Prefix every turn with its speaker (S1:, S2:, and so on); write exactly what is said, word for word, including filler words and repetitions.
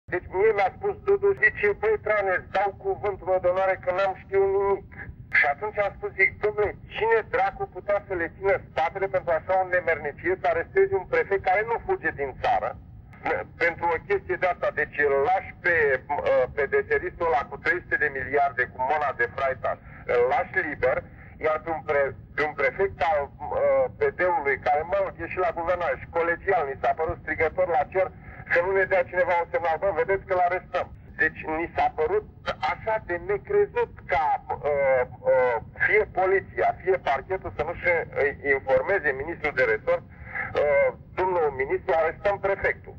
S1: Deci mie mi-a spus Dudu, zice, băi, Trane, îți dau cuvântul meu de onoare că n-am știut nimic. Și atunci am spus, zic, dom'le, cine dracu putea să le țină spatele pentru așa un nemernicie, să arestezi un prefect care nu fuge din țară, pentru o chestie de asta, deci îl lași pe, pe deseristul ăla cu trei sute de miliarde, cu mona de Freitas, îl lași liber, iar pe un, pre, pe un prefect al uh, P D-ului, care, mă rog, e și la guvernare și colegial, mi s-a părut strigător la cer, să nu ne dea cineva un semnal, bă, vedeți că l-arestăm. Deci ni s-a părut așa de necrezut ca uh, uh, fie poliția, fie parchetul să nu-și informeze ministrul de resort, uh, domnul ministru, arestăm prefectul.